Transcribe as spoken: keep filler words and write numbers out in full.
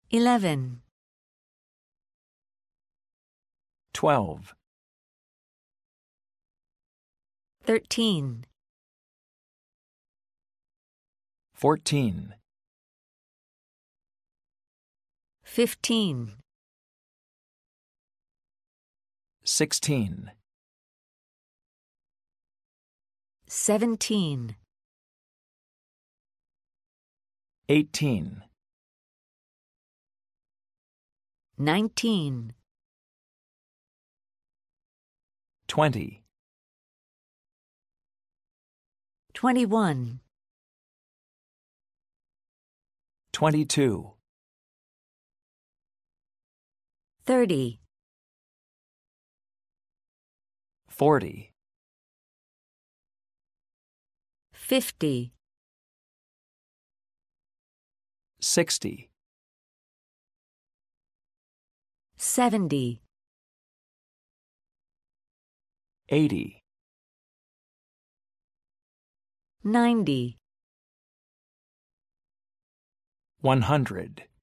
eleven, twelve, thirteen, fourteen, fifteen, sixteen, seventeen, eighteen, nineteen, twenty, twenty-one, twenty-two, thirty, forty, fifty, sixty, seventy, eighty, ninety, one hundred.